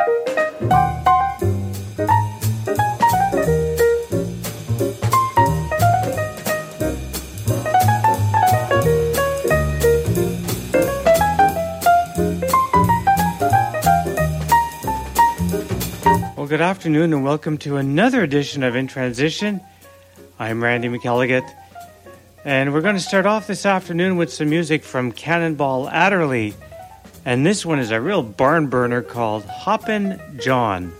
Good afternoon and welcome to another edition of In Transition. I'm Randy McElligott, and we're going to start off this afternoon with some music from Cannonball Adderley, and this one is a real barn burner called Hoppin' John.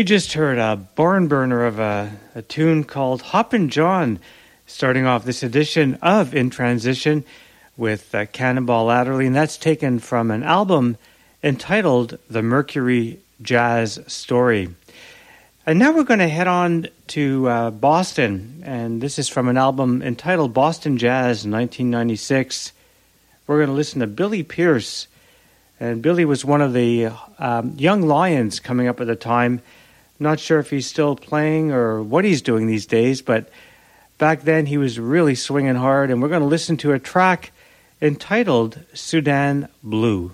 We just heard a barn burner of a tune called Hoppin' John, starting off this edition of In Transition with Cannonball Adderley, and that's taken from an album entitled The Mercury Jazz Story. And now we're going to head on to Boston, and this is from an album entitled Boston Jazz 1996. We're going to listen to Billy Pierce, and Billy was one of the young lions coming up at the time. Not sure if he's still playing or what he's doing these days, but back then he was really swinging hard, and we're going to listen to a track entitled Sudan Blue.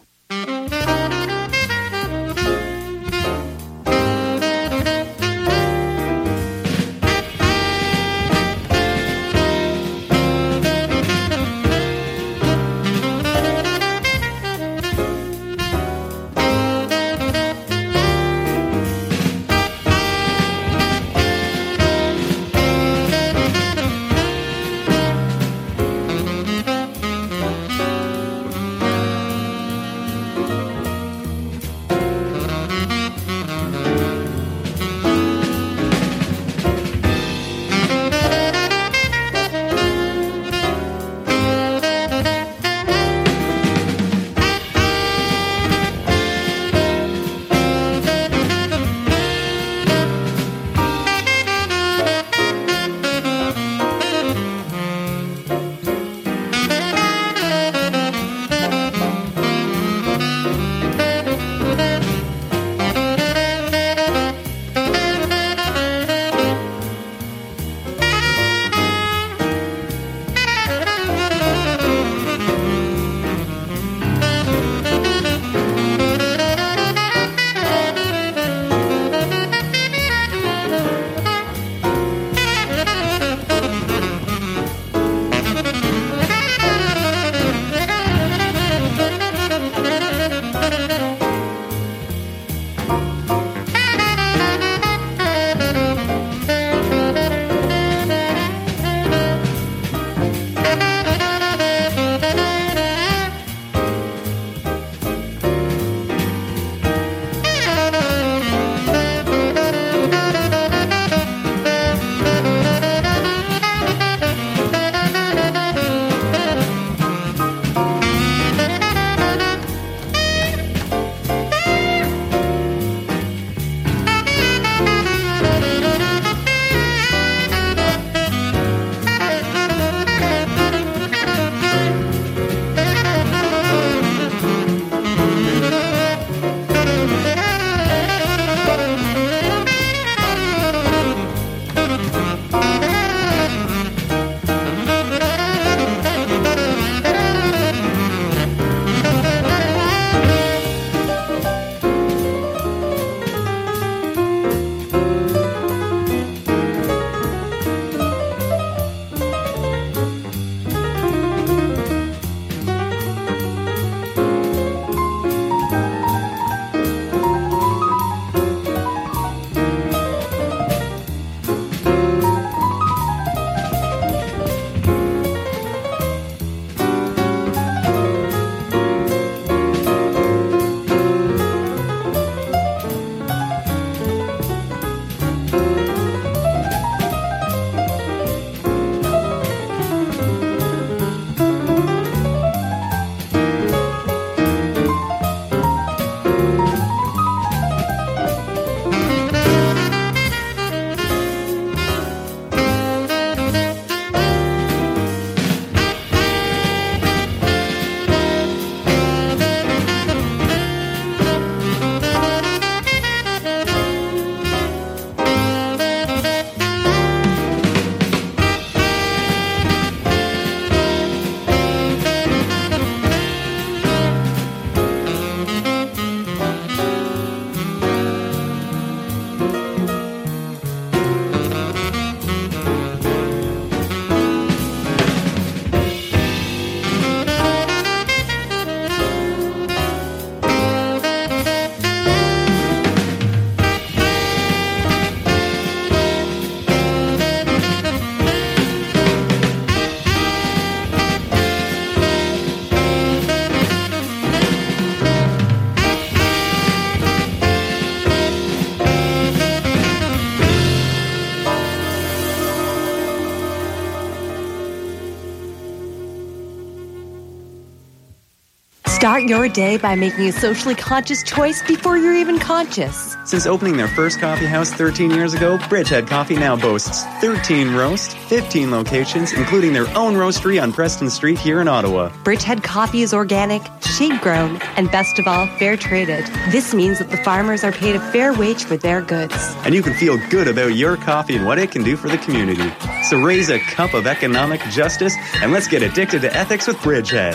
Start your day by making a socially conscious choice before you're even conscious. Since opening their first coffee house 13 years ago, Bridgehead Coffee now boasts 13 roasts, 15 locations, including their own roastery on Preston Street here in Ottawa. Bridgehead Coffee is organic, shade-grown, and best of all, fair-traded. This means that the farmers are paid a fair wage for their goods. And you can feel good about your coffee and what it can do for the community. So raise a cup of economic justice, and let's get addicted to ethics with Bridgehead.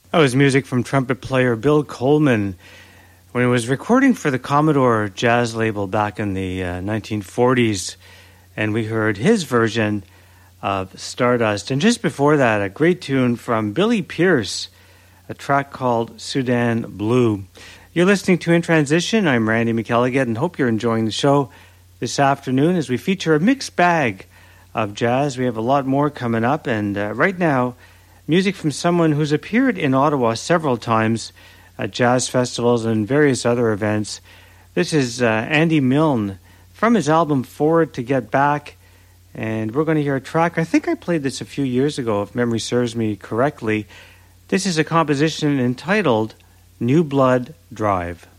That was music from trumpet player Bill Coleman when he was recording for the Commodore jazz label back in the 1940s. And we heard his version of Stardust. And just before that, a great tune from Billy Pierce, a track called Sudan Blue. You're listening to In Transition. I'm Randy McElligott and hope you're enjoying the show this afternoon as we feature a mixed bag of jazz. We have a lot more coming up. And right now, music from someone who's appeared in Ottawa several times at jazz festivals and various other events. This is Andy Milne from his album Forward to Get Back. And we're going to hear a track. I think I played this a few years ago, if memory serves me correctly. This is a composition entitled New Blood Drive.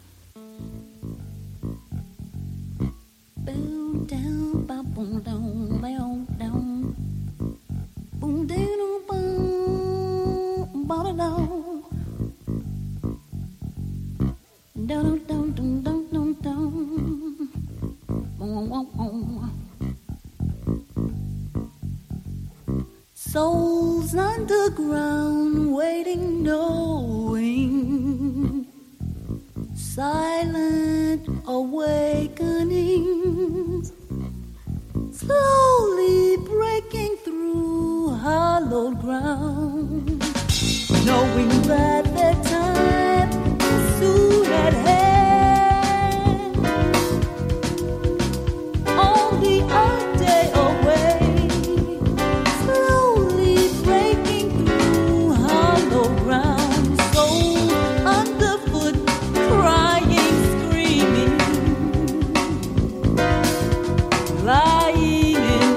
Boom down, boom down, down, down. Boom down, boom, bada down. Down, down, down, down, down, down. Boom, boom, boom. Souls underground, waiting, knowing. Silent awakenings, slowly breaking through hallowed ground, knowing that their time is soon at hand. Only a day away, slowly breaking through hallowed ground, soul underfoot, crying, screaming, lying in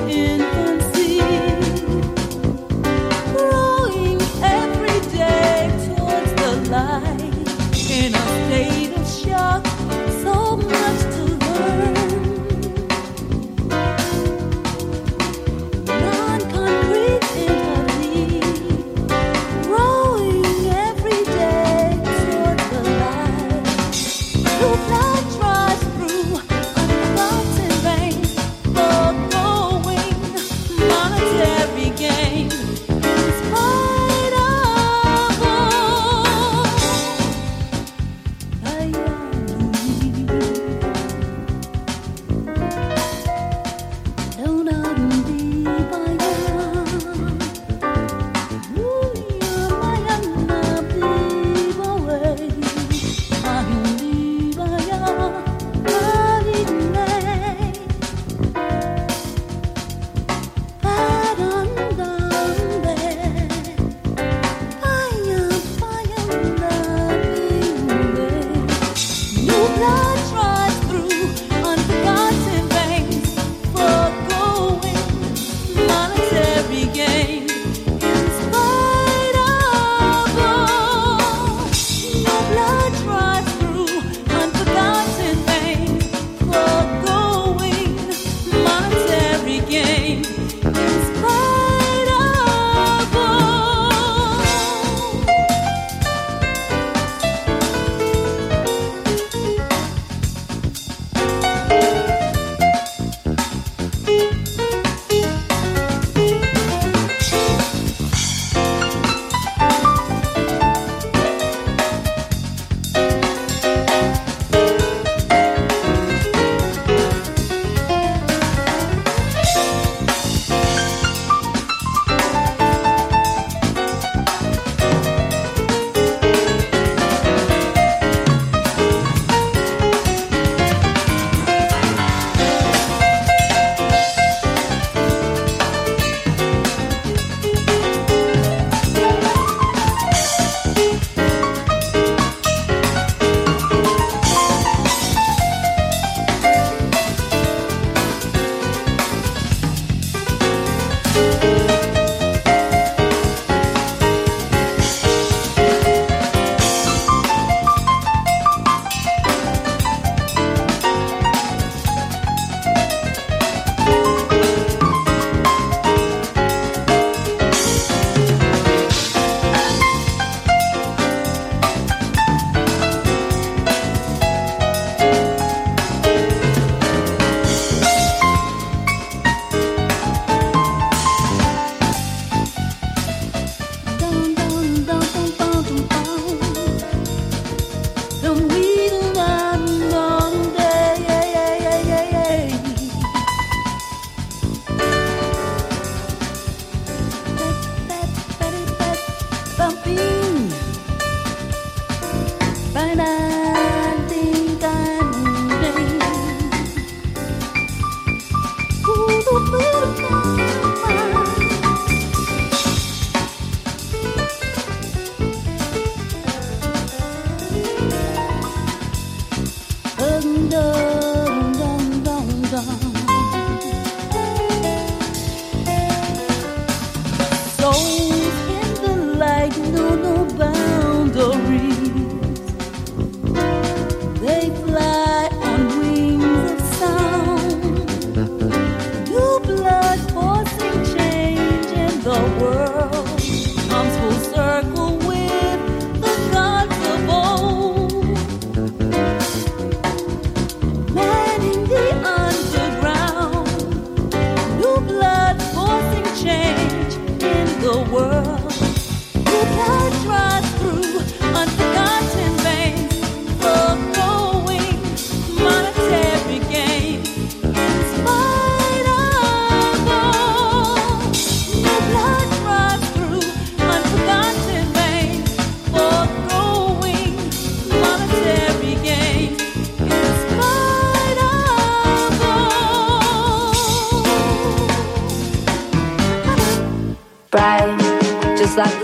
infancy, growing every day towards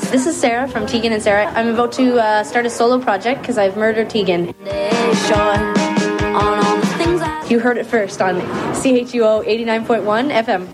This is Sarah from Tegan and Sarah. I'm about to start a solo project because I've murdered Tegan. You heard it first on CHUO 89.1 FM.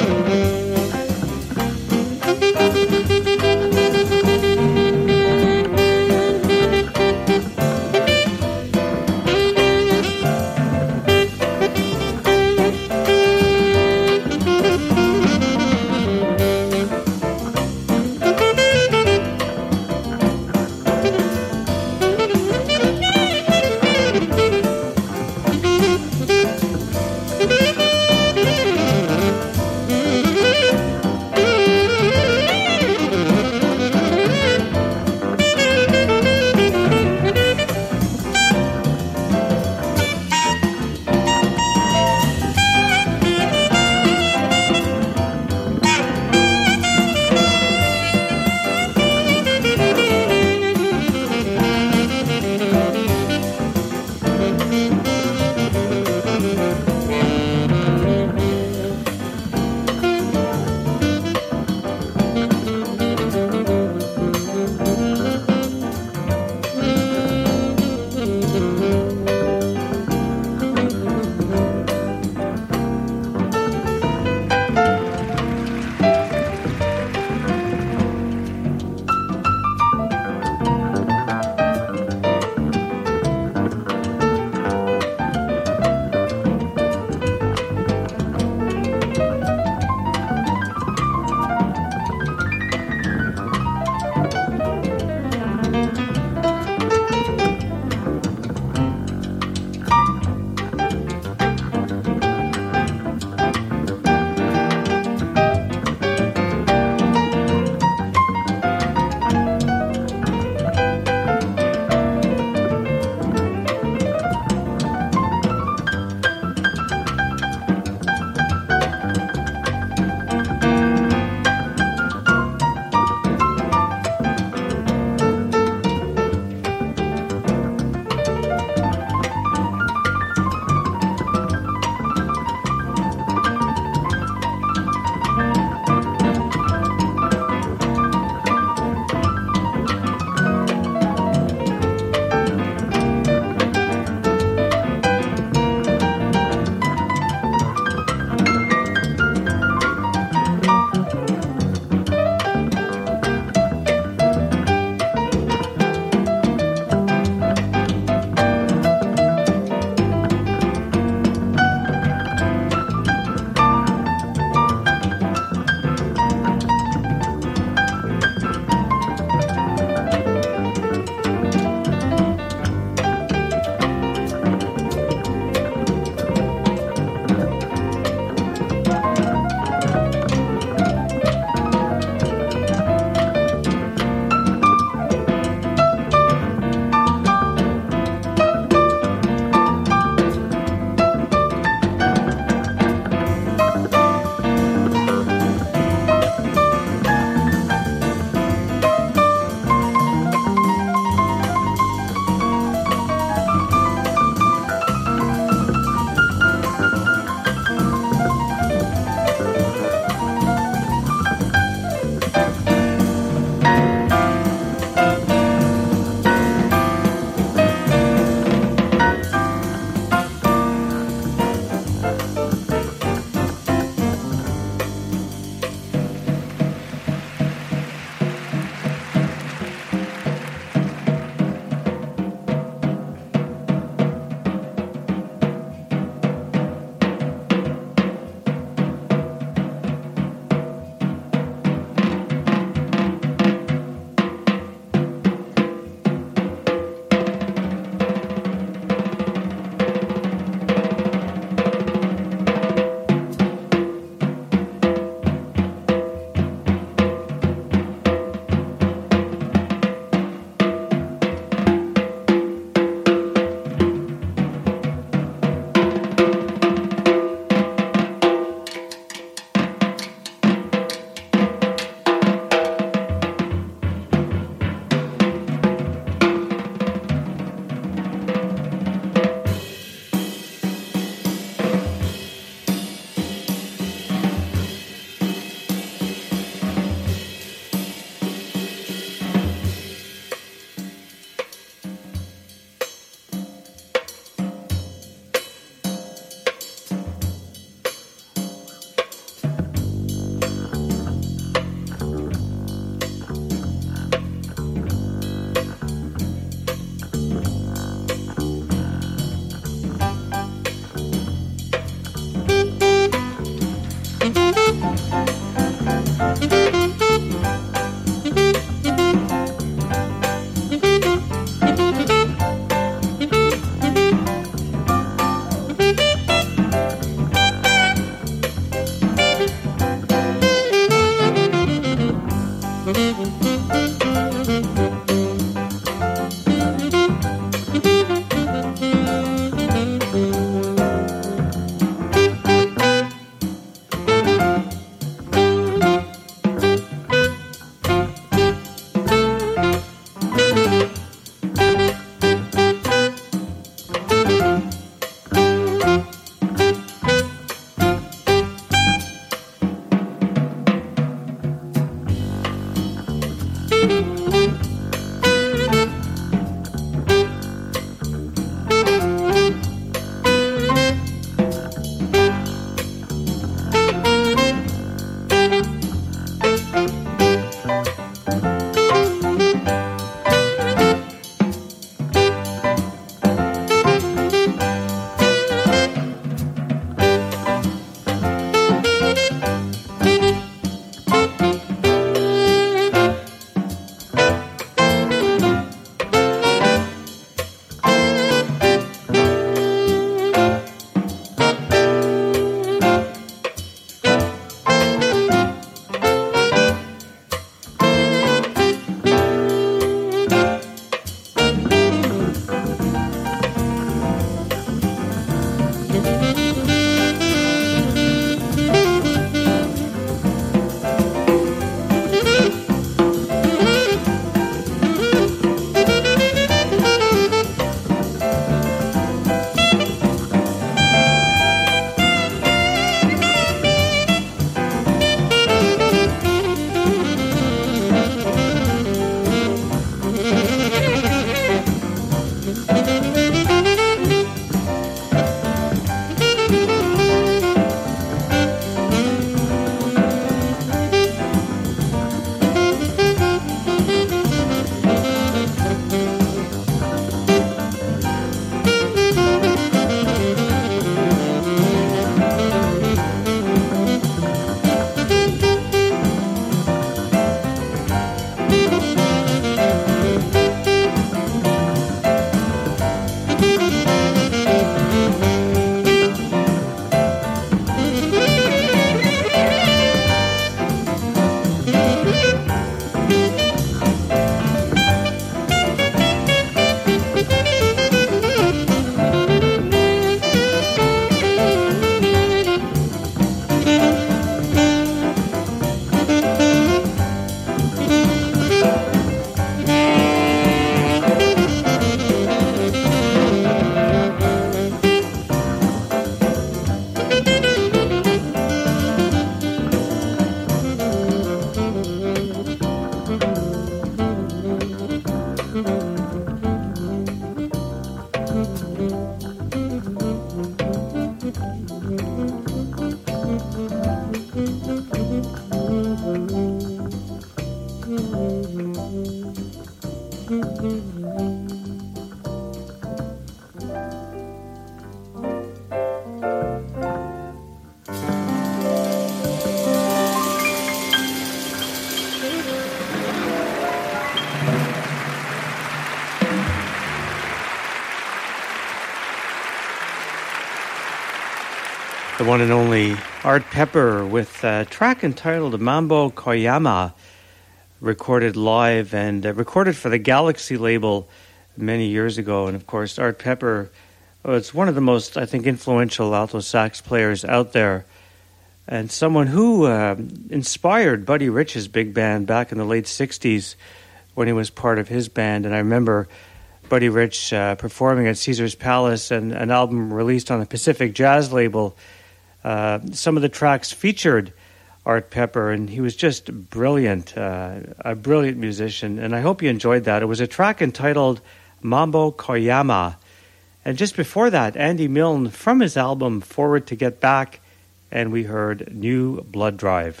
The one and only Art Pepper with a track entitled Mambo Koyama, recorded live and recorded for the Galaxy label many years ago. And of course, Art Pepper was one of the most, I think, influential alto sax players out there, and someone who inspired Buddy Rich's big band back in the late 60s when he was part of his band. And I remember Buddy Rich performing at Caesar's Palace, and an album released on the Pacific Jazz label. Some of the tracks featured Art Pepper, and he was just brilliant, a brilliant musician, and I hope you enjoyed that. It was a track entitled Mambo Koyama. And just before that, Andy Milne from his album Forward to Get Back, and we heard New Blood Drive.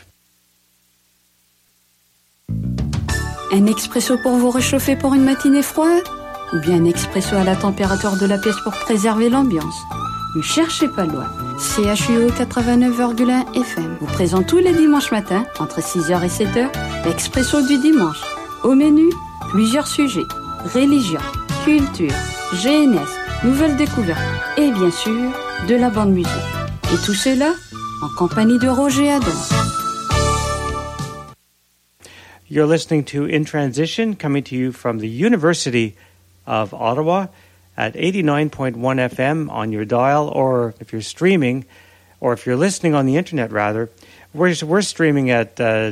Un expresso pour vous réchauffer pour une matinée froide? Ou bien un expresso à la température de la pièce pour préserver l'ambiance? Ne cherchez pas loin. CHUO 89,1 FM vous présente tous les dimanches matins, entre 6h et 7h, l'Expresso du dimanche. Au menu, plusieurs sujets. Religion, culture, jeunesse, nouvelles découvertes et bien sûr, de la bande musique. Et tout cela en compagnie de Roger Adam. You're listening to In Transition, coming to you from the University of Ottawa at 89.1 FM on your dial, or if you're streaming, or if you're listening on the internet rather, we're streaming at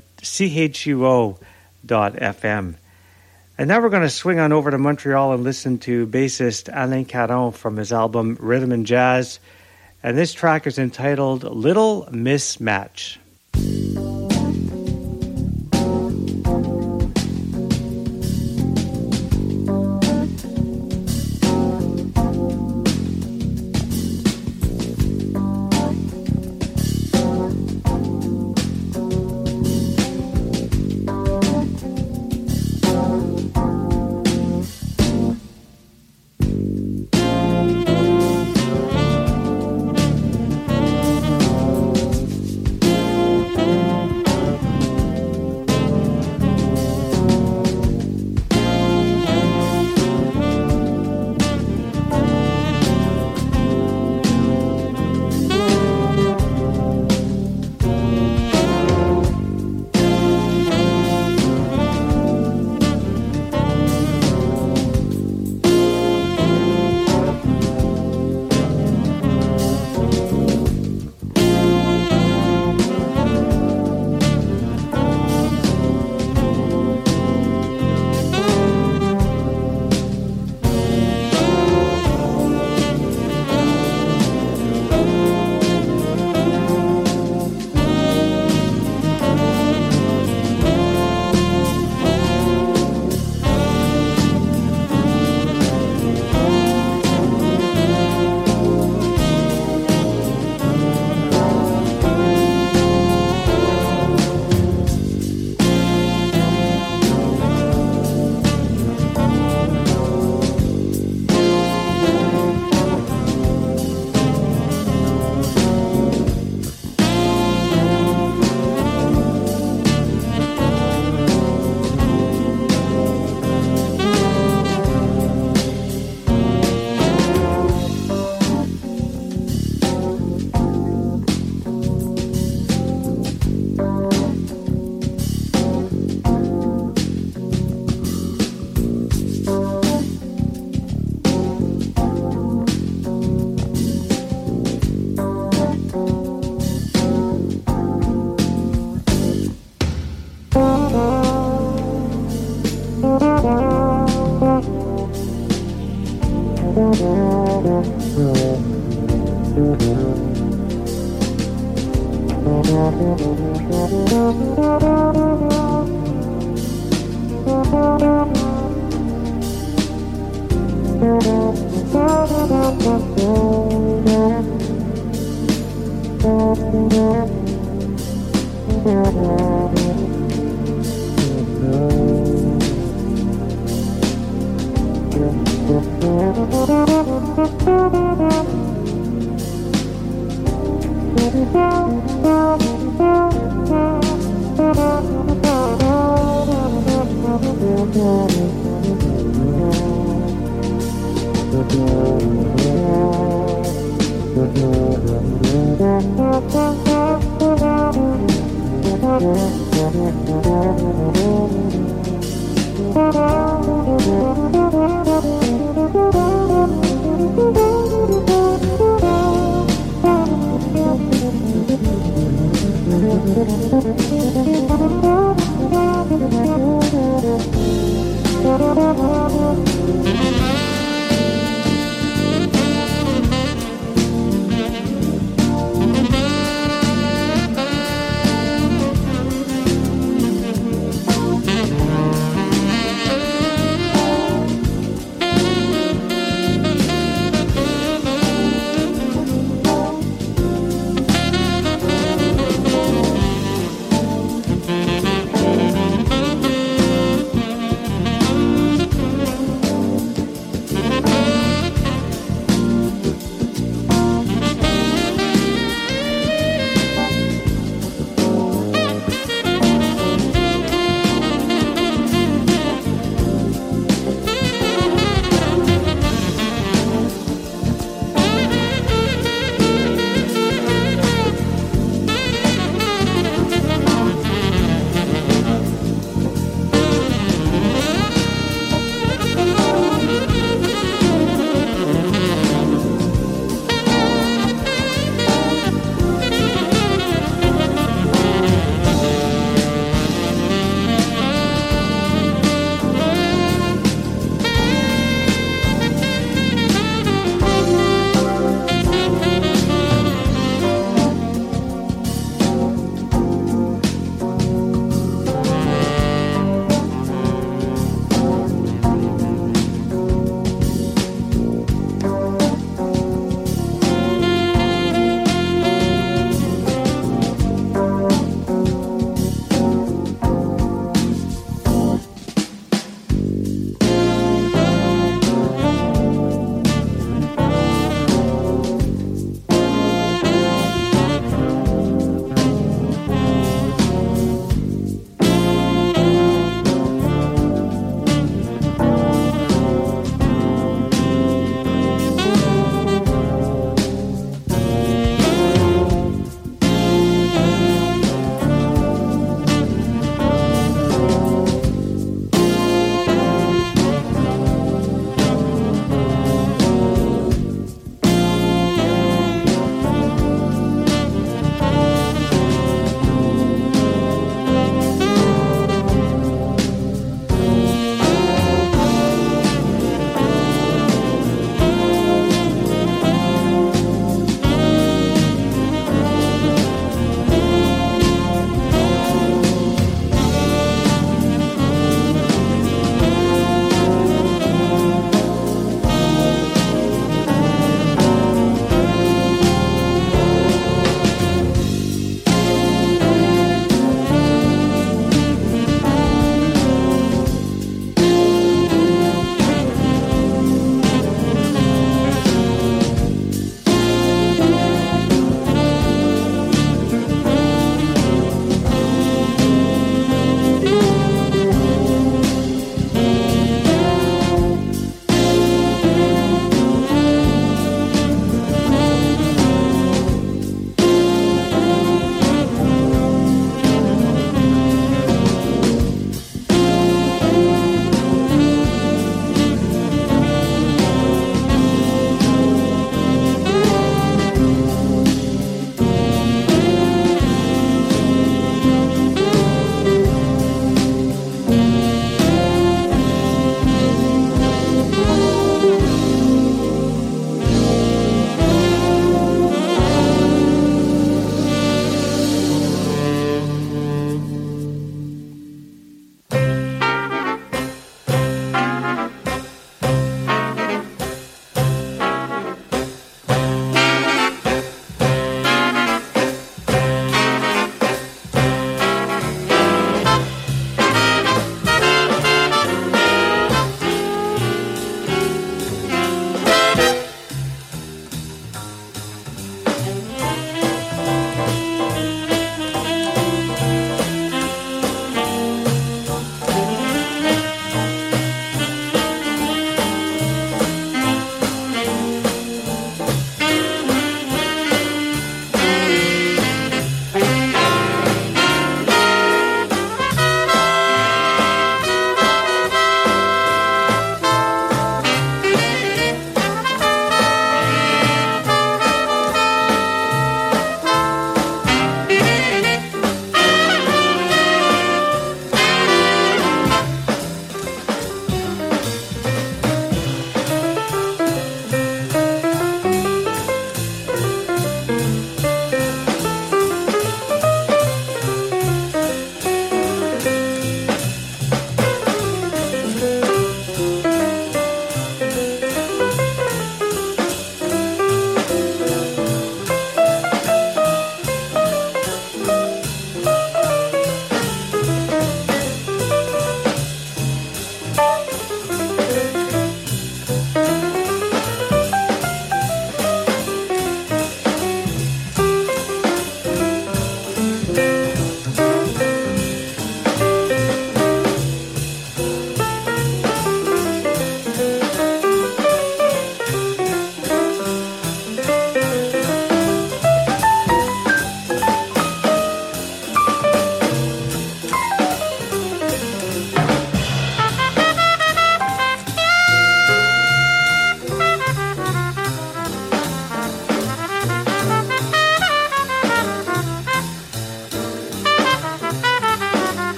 chuo.fm. And now we're going to swing on over to Montreal and listen to bassist Alain Caron from his album Rhythm and Jazz. And this track is entitled Little Mismatch.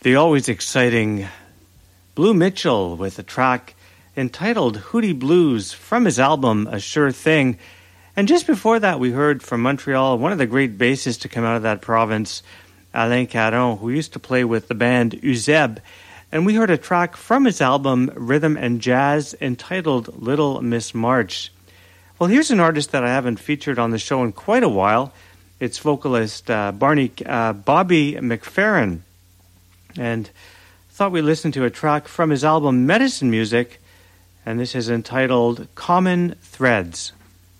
the always exciting Blue Mitchell with a track entitled Hootie Blues from his album A Sure Thing. And just before that, we heard from Montreal, one of the great bassists to come out of that province, Alain Caron, who used to play with the band Uzeb. And we heard a track from his album Rhythm and Jazz entitled Little Miss March. Well, here's an artist that I haven't featured on the show in quite a while. It's vocalist Bobby McFerrin. And thought we'd listen to a track from his album Medicine Music, and this is entitled Common Threads.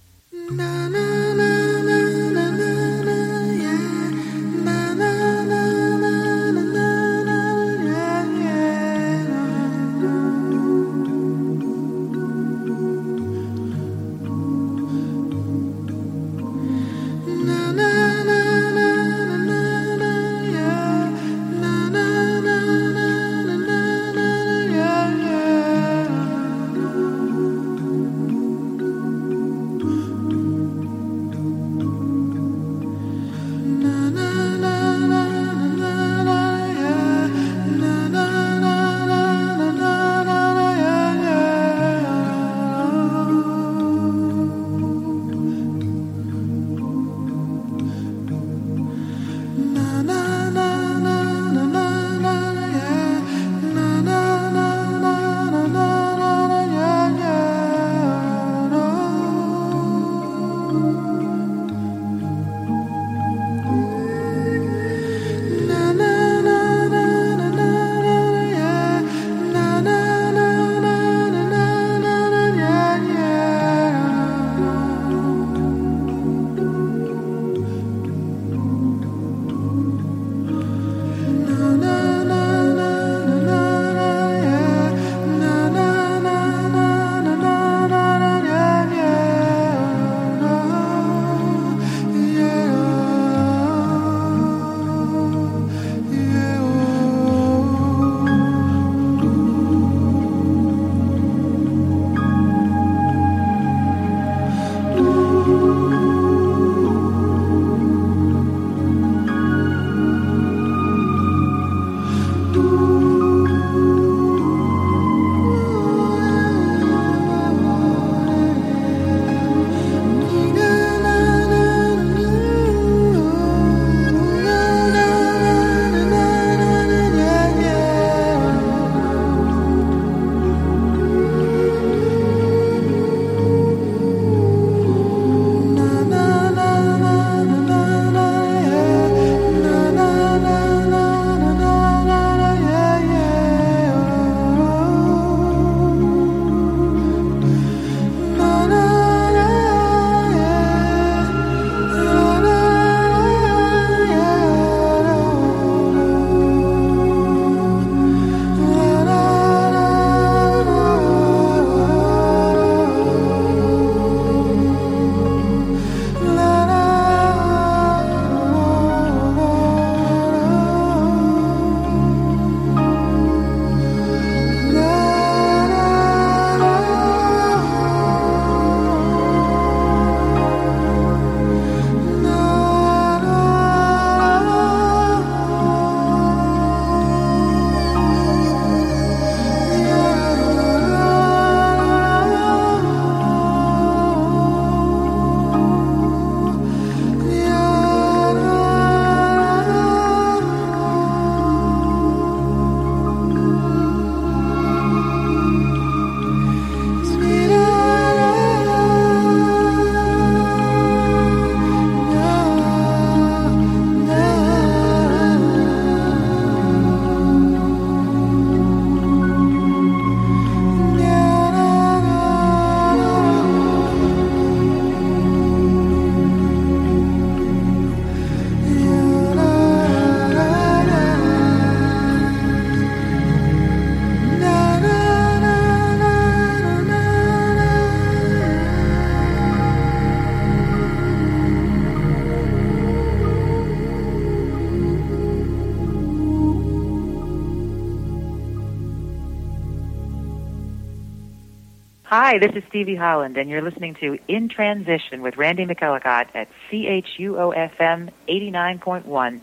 Hi, this is Stevie Holland, and you're listening to In Transition with Randy McElligott at CHUO-FM 89.1.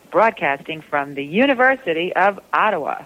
broadcasting from the University of Ottawa.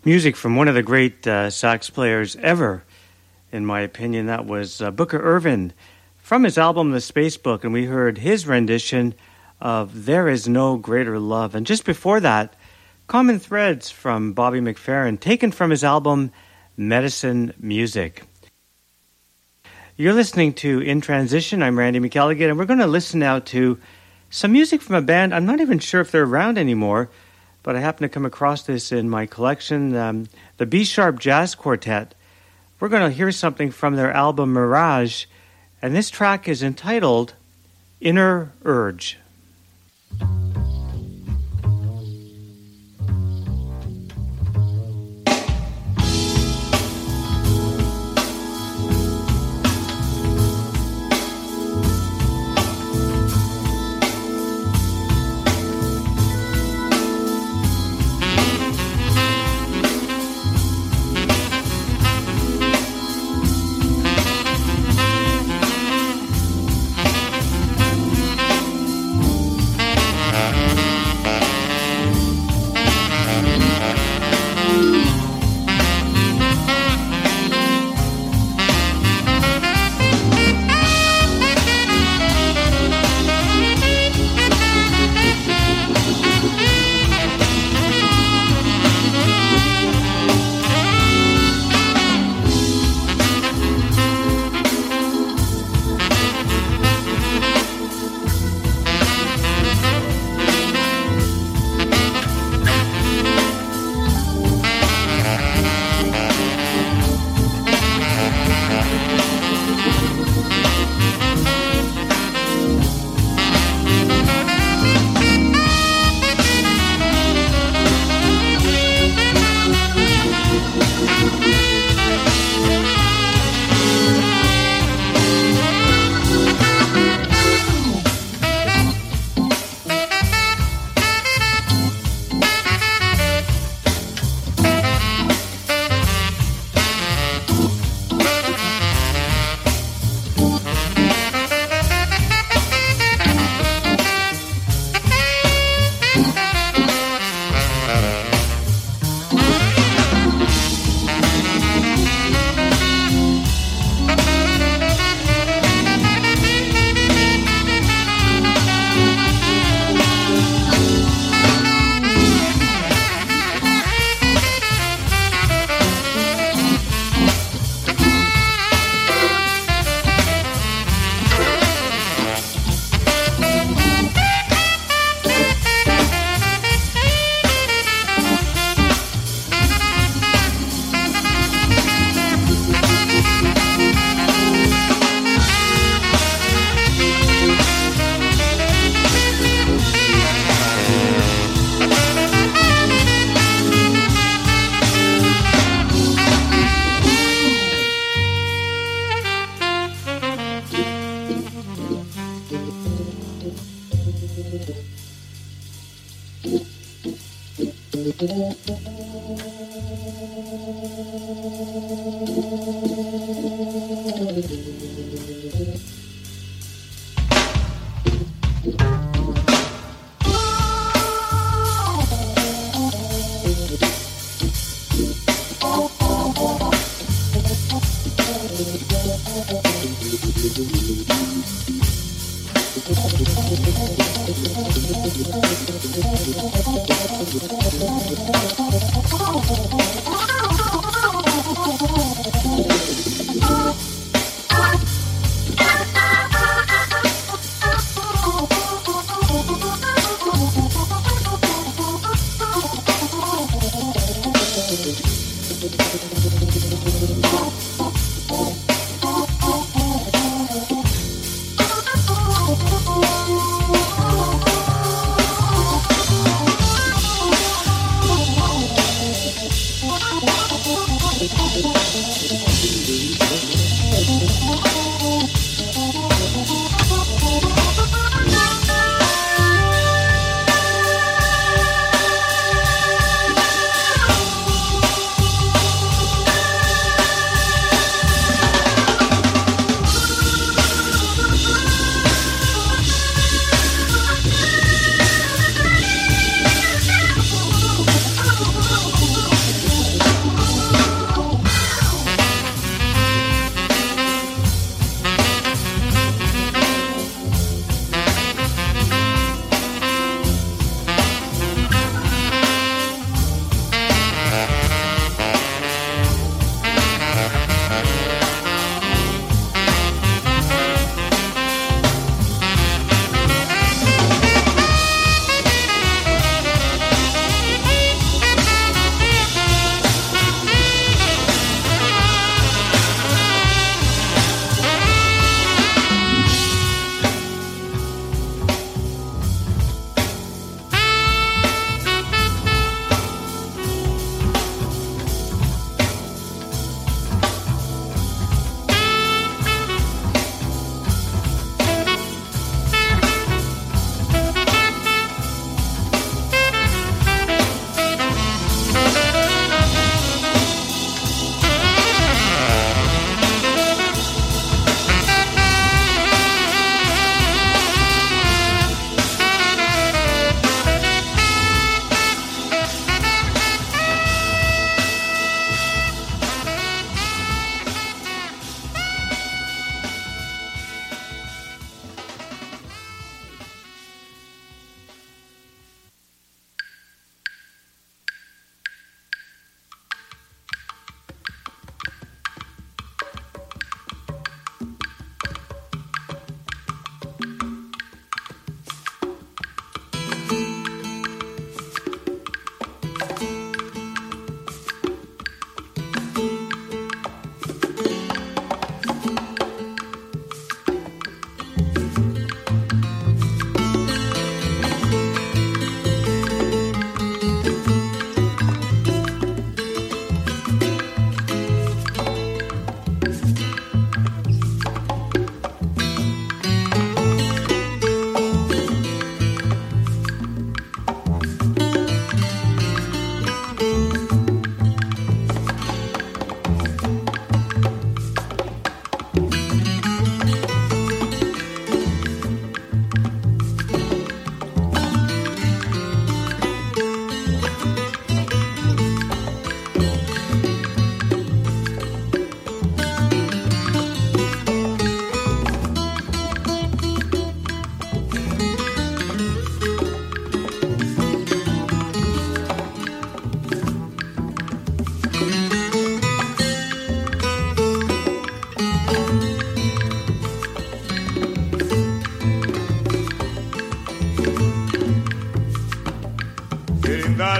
Music from one of the great sax players ever, in my opinion. That was Booker Ervin from his album The Space Book, and we heard his rendition of There Is No Greater Love. And just before that, Common Threads from Bobby McFerrin, taken from his album Medicine Music. You're listening to In Transition. I'm Randy McElligott, and we're going to listen now to some music from a band. I'm not even sure if they're around anymore, but I happened to come across this in my collection, the B-Sharp Jazz Quartet. We're going to hear something from their album Mirage, and this track is entitled Inner Urge.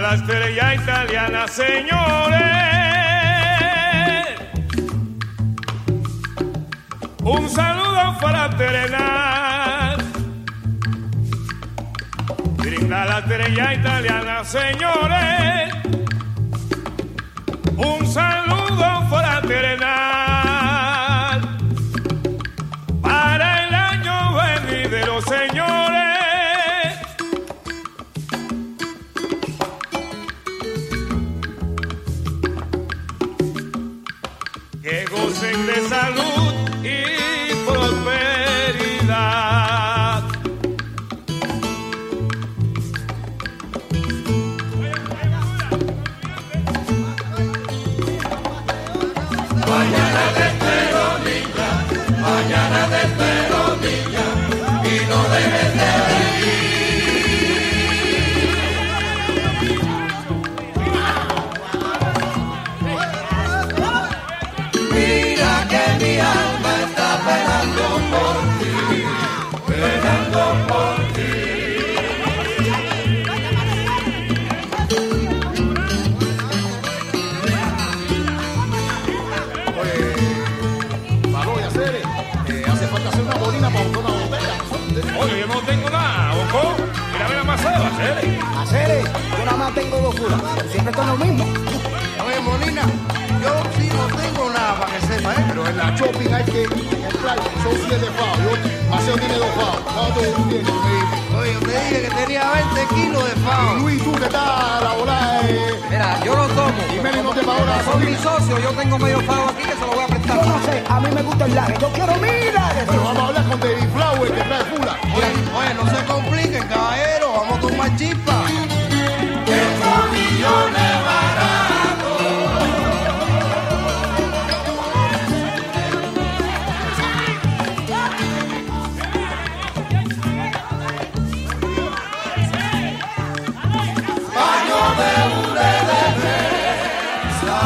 la estrella italiana, señores. Un saludo fraternal. Brinda la estrella italiana, señores. Un saludo fraternal para el año venidero, señores. Que gocen de salud y prosperidad. Mañana te espero, niña, mañana te espero, niña, y no dejes de vivir. Mira que mi alma está penando por ti, penando por ti. Oye, yo no tengo nada, Oco. Mira, mira más Acere. Acere, yo nada más tengo 2 curas. Siempre está lo mismo. Oye, Molina, yo sí no tengo nada para que sepa, pero en la shopping hay que comprar. Son 7 pavos. Maceo tiene 2 pavos. ¿Cuánto tú tienes? Oye, yo te dije que tenía 20 kilos de pavo. Luis, tú que estás a la bola. Mira, yo no tomo. Y Meli no te pago la Son mis socios, yo tengo medio pavo aquí que se lo voy a prestar. Yo no sé, a mí me gusta el laje. Yo quiero mirar. Pero vamos a hablar con David Flower que trae fula. Oye, no se compliquen, caballero. Vamos a tomar chispa. Estos millones baratos. Baño de hule de mesa.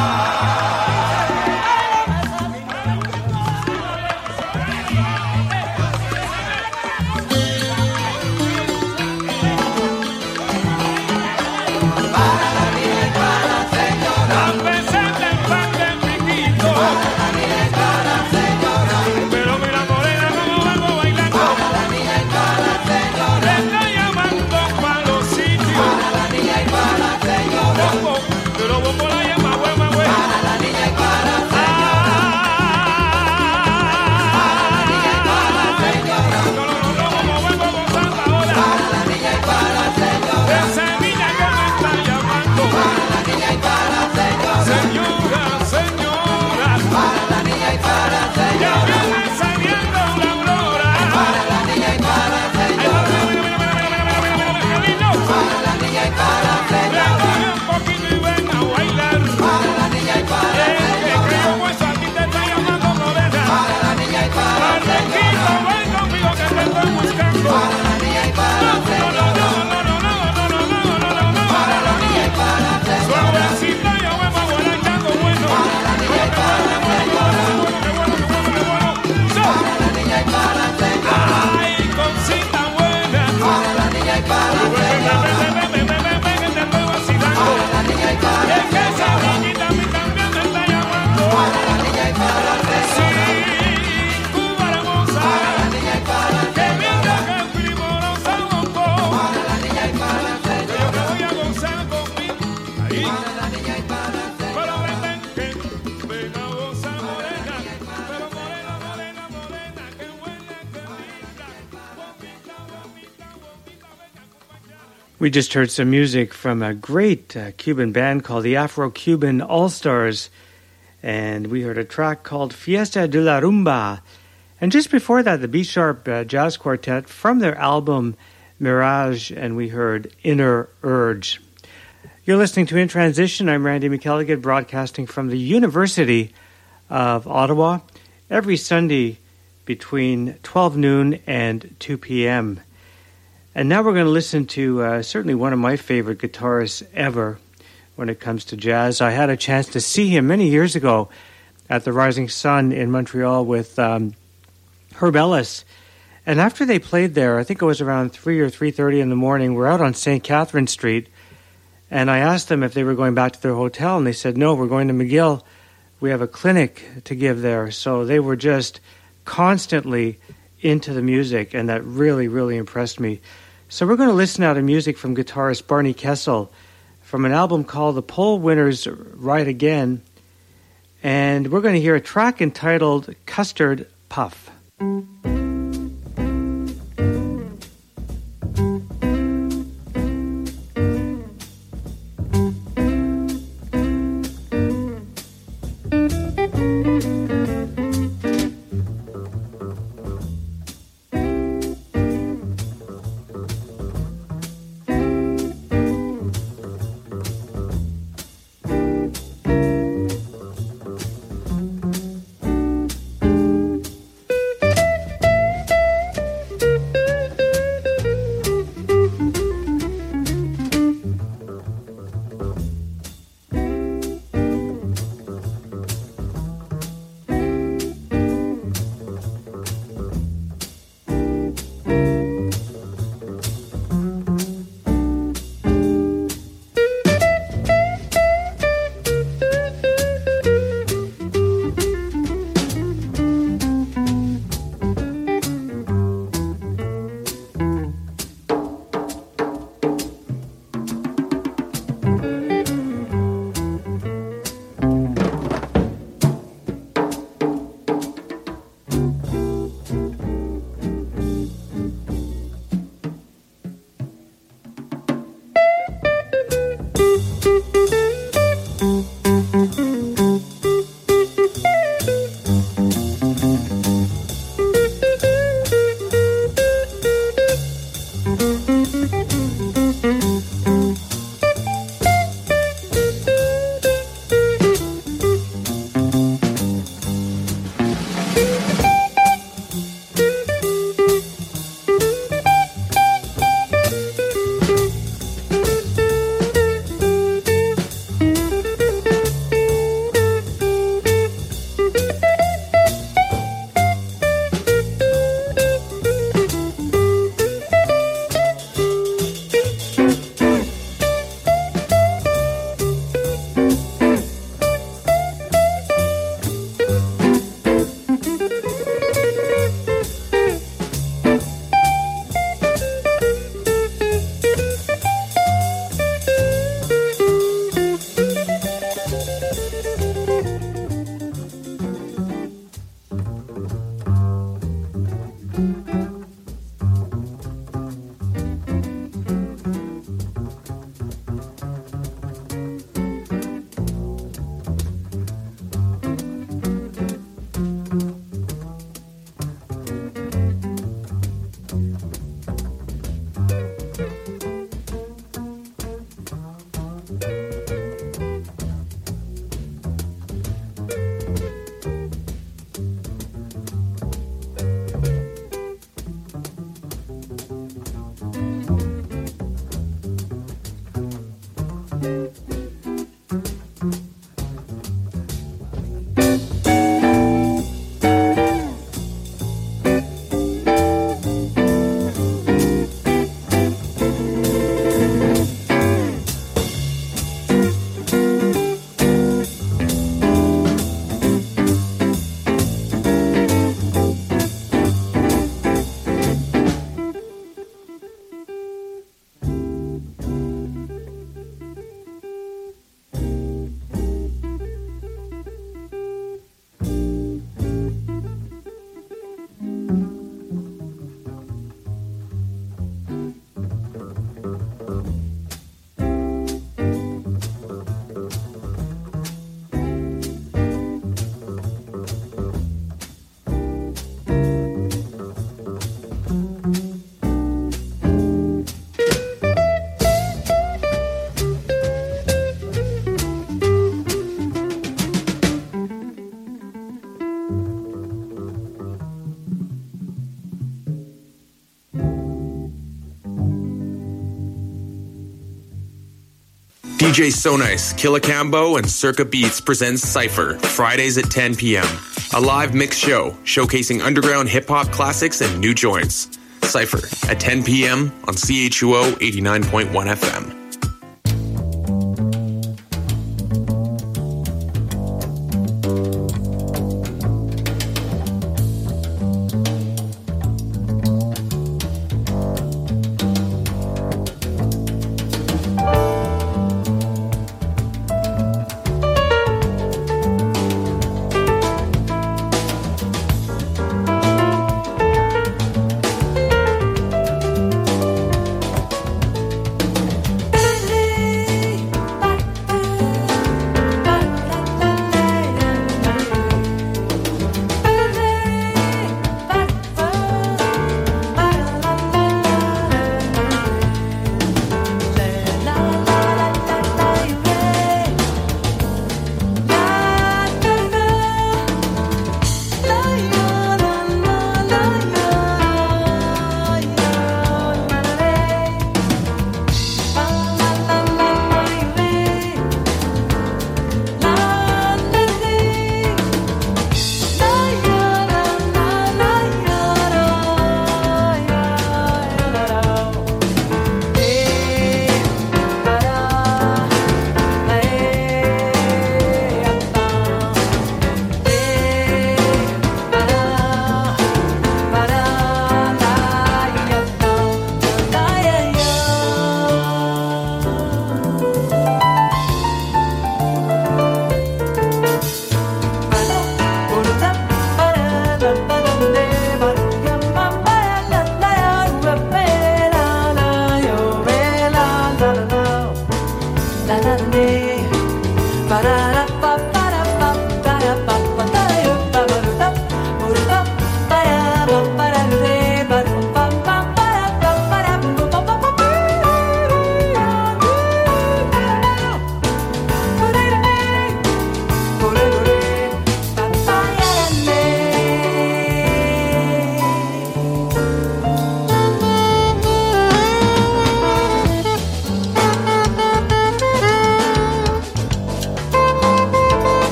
We just heard some music from a great Cuban band called the Afro-Cuban All-Stars, and we heard a track called Fiesta de la Rumba. And just before that, the B-Sharp Jazz Quartet from their album Mirage, and we heard Inner Urge. You're listening to In Transition. I'm Randy McElligott, broadcasting from the University of Ottawa every Sunday between 12 noon and 2 p.m. And now we're going to listen to certainly one of my favorite guitarists ever when it comes to jazz. I had a chance to see him many years ago at the Rising Sun in Montreal with Herb Ellis. And after they played there, I think it was around 3 or 3:30 in the morning, we're out on St. Catherine Street, And I asked them if they were going back to their hotel, and they said, no, we're going to McGill. We have a clinic to give there. So they were just constantly into the music, and that really, really impressed me. So we're going to listen now to music from guitarist Barney Kessel from an album called The Poll Winners Ride Again. And we're going to hear a track entitled Custard Puff. DJ So Nice, Killicambo, and Circa Beats presents Cypher, Fridays at 10 p.m. A live mix show showcasing underground hip-hop classics and new joints. Cypher at 10 p.m. on CHUO 89.1 FM.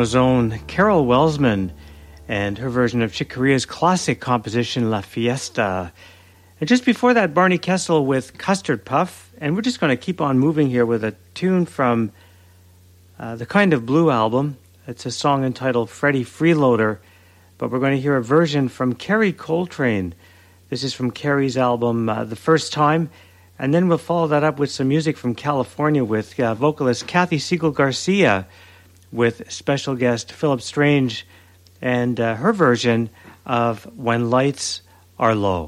Toronto's own Carol Welsman and her version of Chick Corea's classic composition La Fiesta. And just before that, Barney Kessel with Custard Puff. And we're just going to keep on moving here with a tune from the Kind of Blue album. It's a song entitled Freddie Freeloader, but we're going to hear a version from Kerry Coltrane. This is from Kerry's album The First Time, and then we'll follow that up with some music from California with vocalist Kathy Siegel-Garcia with special guest Philip Strange and her version of When Lights Are Low.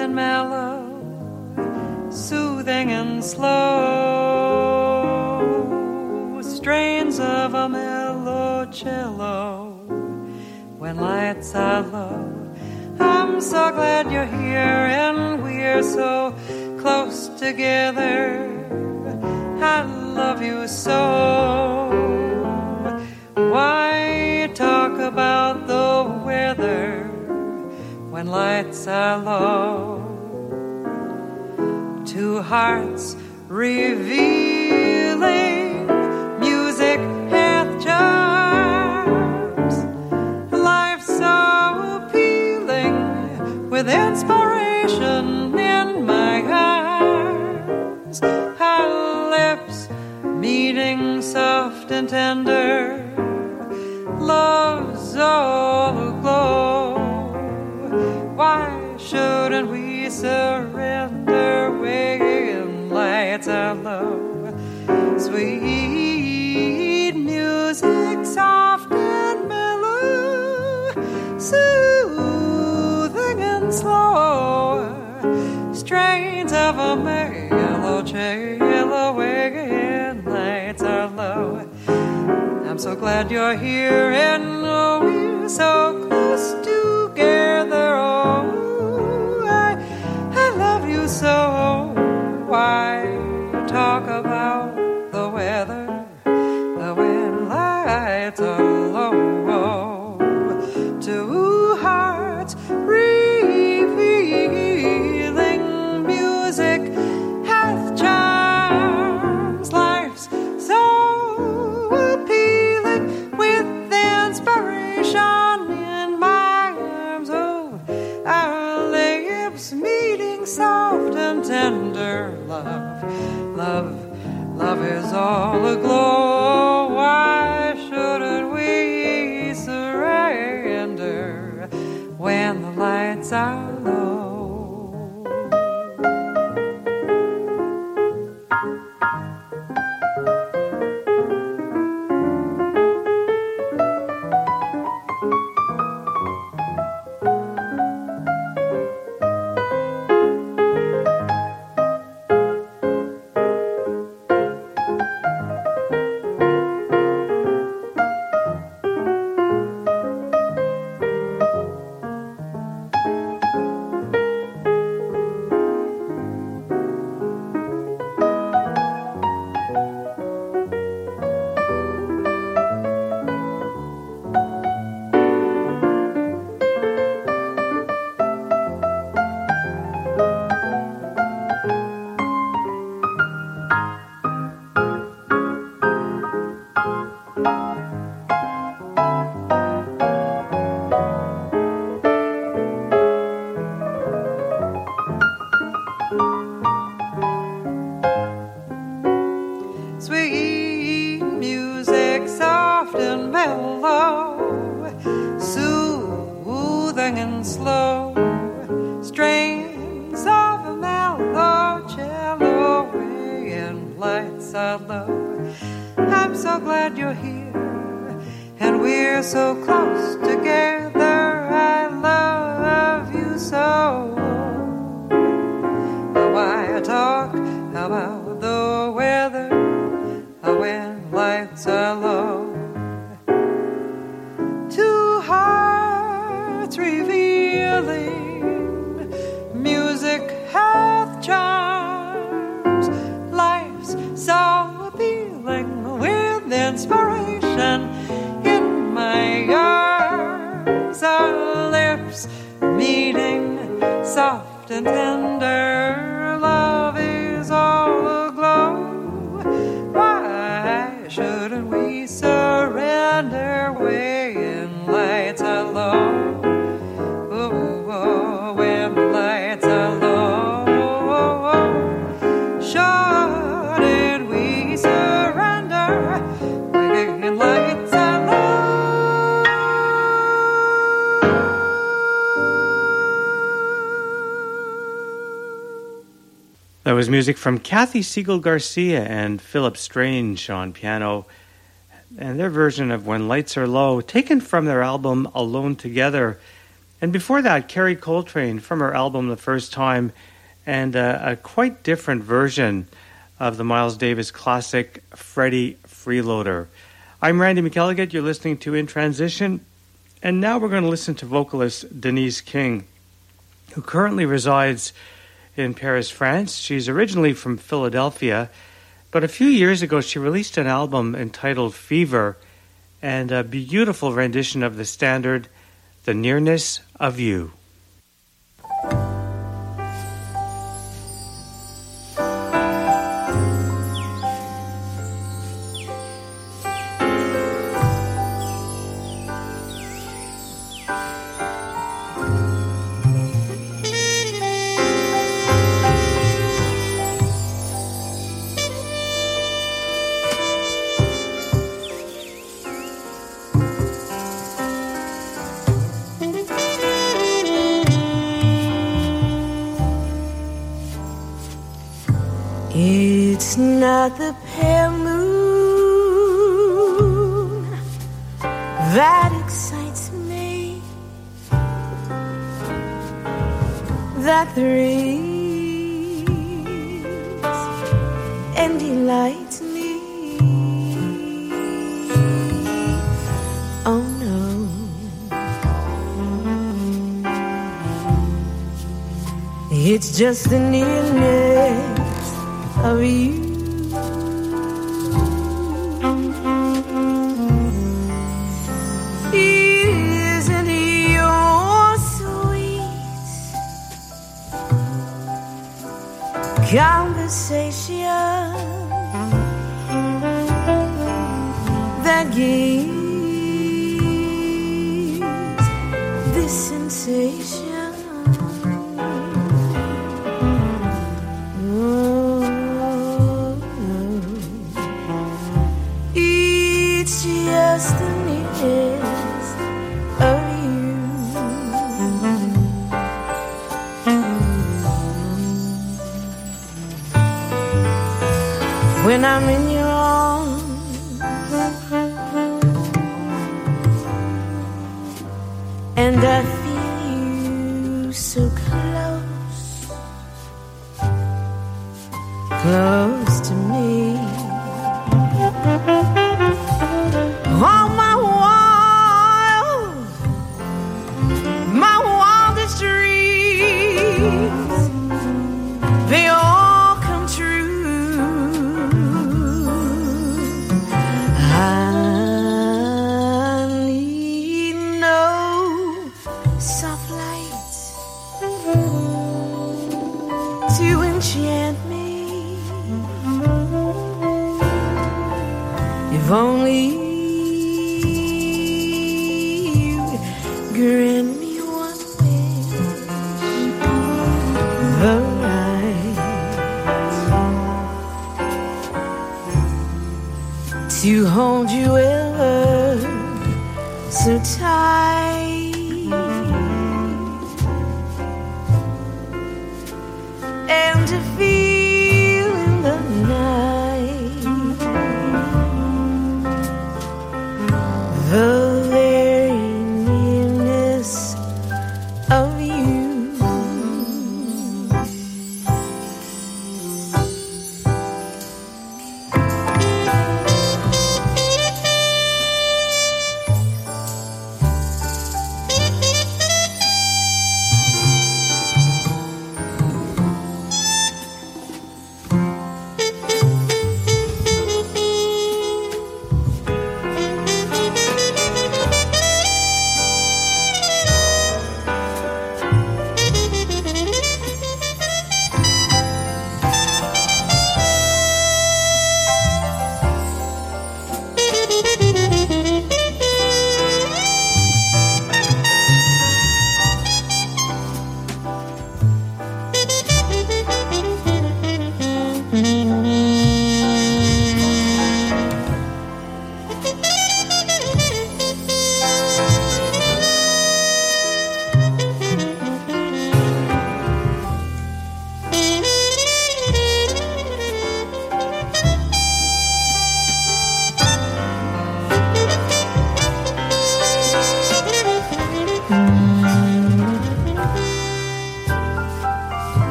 and mellow, soothing and slow, strains of a mellow cello when lights are low. I'm so glad you're here and we're so close together. I love you so. Why talk about the weather when lights are low? Two hearts revealing, music hath charms. Life so appealing, with inspiration in my arms. Our lips meeting soft and tender, love's all aglow. Why shouldn't we surrender when lights are low? Sweet music, soft and mellow, soothing and slow, strains of a mellow cello when lights are low. I'm so glad you're here and we're so close together. Oh, I love you so. Why talk about the weather when lights are low? Two hearts revealing, music hath charms. Life's so appealing, with inspiration in my arms. Oh, our lips meeting soft and tender. Love is all aglow. Why shouldn't we surrender when the lights are low? That was music from Kathy Siegel Garcia and Philip Strange on piano, and their version of When Lights Are Low, taken from their album Alone Together. And before that, Kerry Coltrane from her album The First Time, and a quite different version of the Miles Davis classic Freddie Freeloader. I'm Randy McElligott. You're listening to In Transition. And now we're going to listen to vocalist Denise King, who currently resides in Paris, France. She's originally from Philadelphia, but a few years ago she released an album entitled Fever, and a beautiful rendition of the standard, The Nearness of You. It's not the pale moon that excites me, that thrills and delights me. Oh no, it's just the nearness of you. Isn't your sweet conversation that gives this sensation? Just the nearness of you. When I'm in your arms and I feel you so close, close to me. Oh, my wildest dreams, they all come true. I need no soft lights to enchant me. If only grant me one wish, the right to hold you ever so tight, and to feel in the night the of you.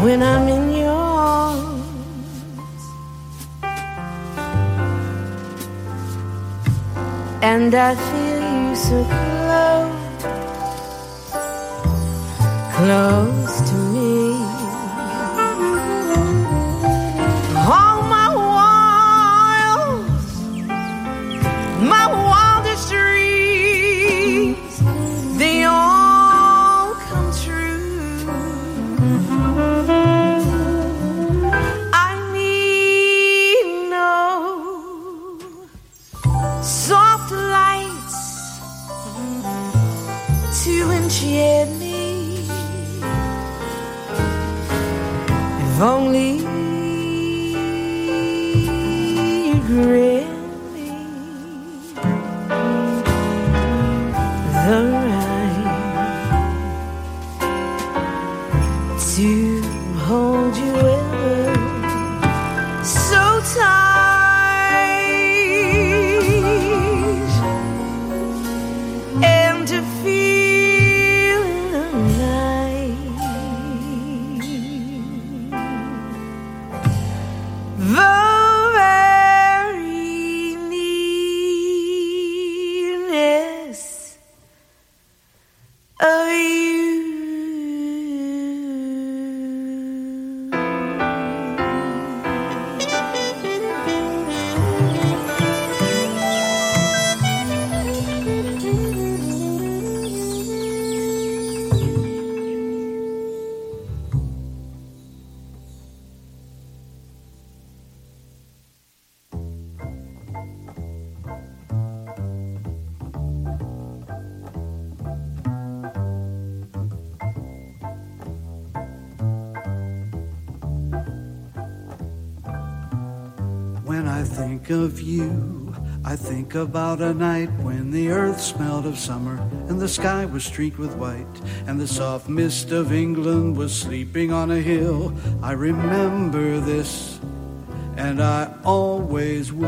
when I'm in your arms. And I feel you so close to me. All my wildest dreams, they all come true. I need no soft lights to enchant me. If only you grant me the right to hold you ever so tight and to feel the night, the very nearness of you. When I think of you, I think about a night when the earth smelled of summer and the sky was streaked with white and the soft mist of England was sleeping on a hill. I remember this and I always will.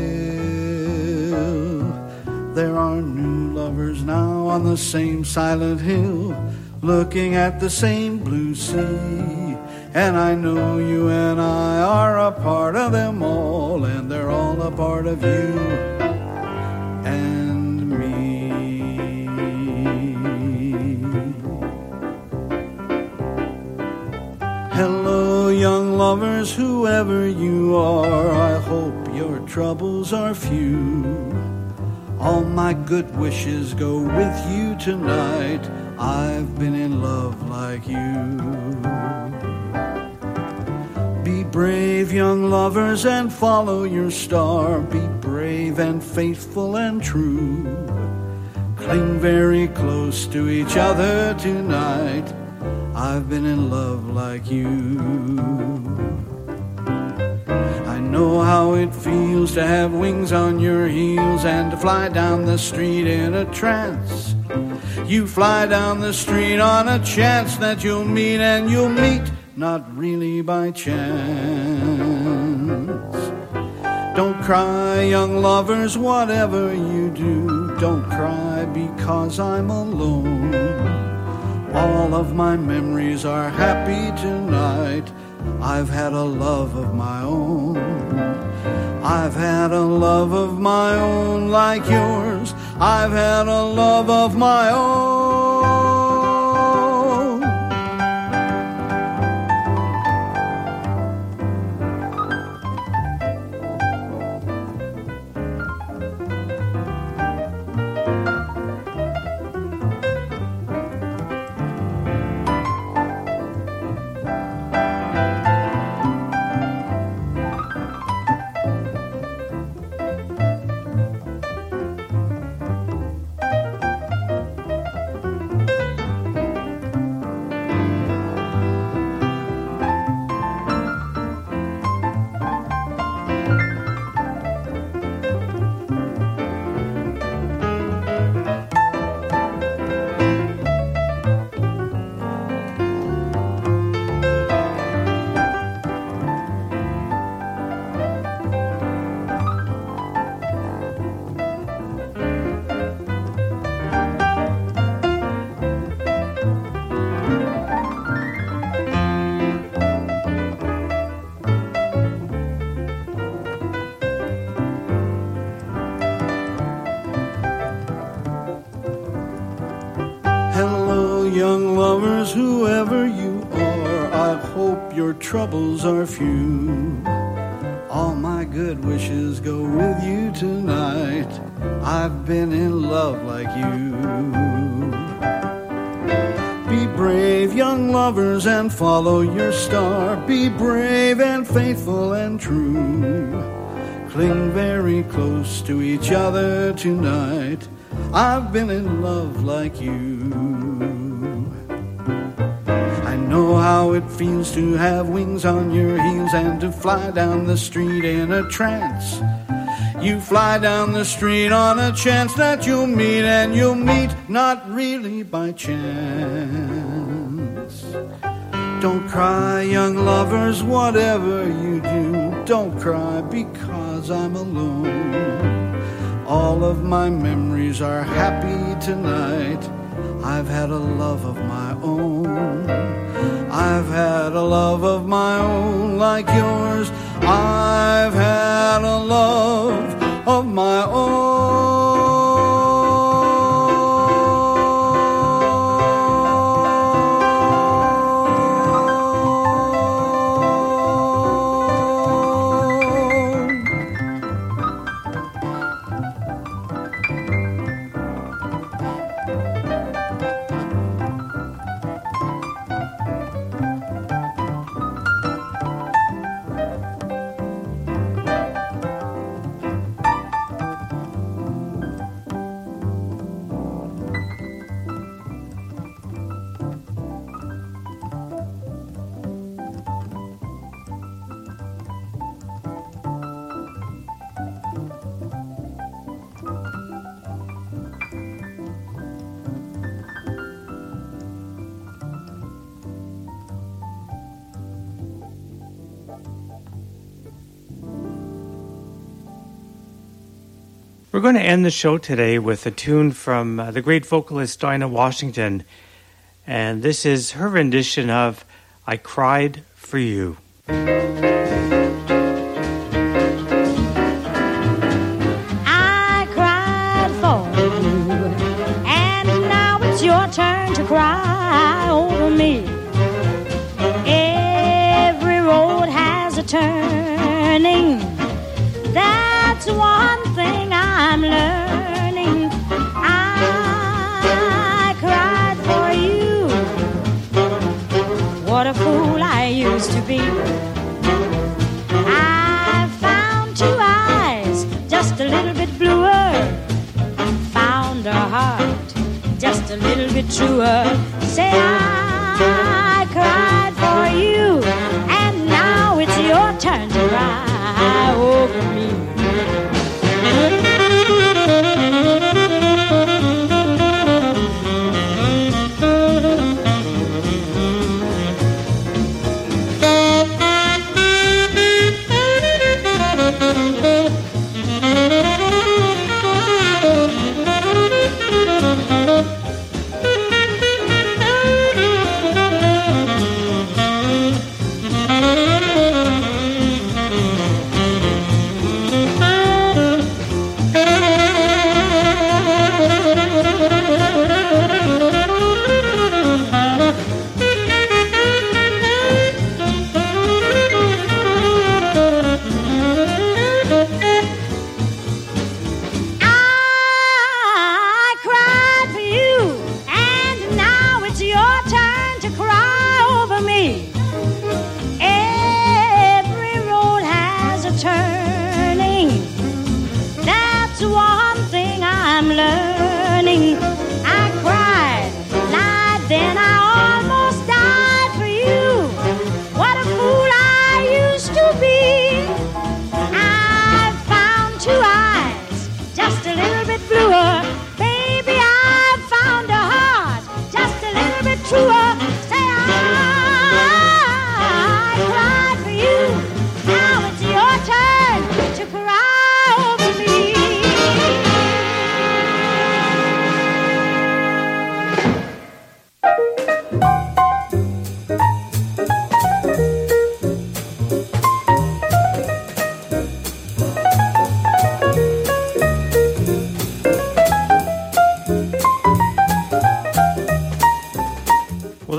There are new lovers now on the same silent hill, looking at the same blue sea. And I know you and I are a part of them all, and they're all a part of you and me. Hello, young lovers, whoever you are, I hope your troubles are few. All my good wishes go with you tonight. I've been in love like you. Be brave, young lovers, and follow your star. Be brave and faithful and true. Cling very close to each other tonight. I've been in love like you. I know how it feels to have wings on your heels and to fly down the street in a trance. You fly down the street on a chance that you'll meet, and you'll meet not really by chance. Don't cry, young lovers, whatever you do. Don't cry because I'm alone. All of my memories are happy tonight. I've had a love of my own. I've had a love of my own like yours. I've had a love of my own. hope your troubles are few. All my good wishes go with you tonight. I've been in love like you. Be brave, young lovers, and follow your star. Be brave and faithful and true. Cling very close to each other tonight. I've been in love like you. I know how it feels to have wings on your heels and to fly down the street in a trance. You fly down the street on a chance that you'll meet, and you'll meet not really by chance. Don't cry, young lovers, whatever you do. Don't cry because I'm alone. All of my memories are happy tonight. I've had a love of my own. I've had a love of my own like yours. I've had a love of my own. We're going to end the show today with a tune from the great vocalist Dinah Washington, and this is her rendition of I Cried for You. I cried for you, and now it's your turn to cry over me. Every road has a turning. That's one thing I'm learning. I cried for you. What a fool I used to be. I found two eyes just a little bit bluer. Found a heart just a little bit truer. Say I cried for you, and now it's your turn to cry over me.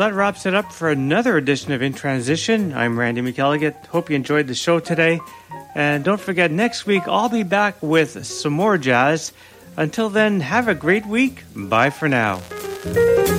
that wraps it up for another edition of In Transition. I'm Randy McElligott. Hope you enjoyed the show today. And don't forget, next week I'll be back with some more jazz. Until then, have a great week. Bye for now.